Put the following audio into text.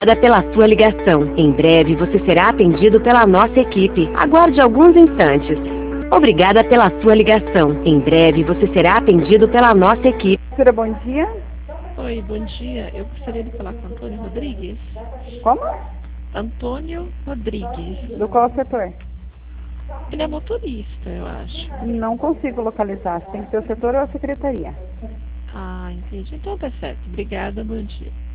Pela sua ligação. Em breve você será atendido pela nossa equipe. Aguarde alguns instantes. Obrigada pela sua ligação. Em breve você será atendido pela nossa equipe. Bom dia. Oi, bom dia. Eu gostaria de falar com Antônio Rodrigues. Como? Antônio Rodrigues. Do qual setor? Ele é motorista, eu acho. Não consigo localizar. Tem que ser o setor ou a secretaria. Ah, entendi. Então tá certo. Obrigada, bom dia.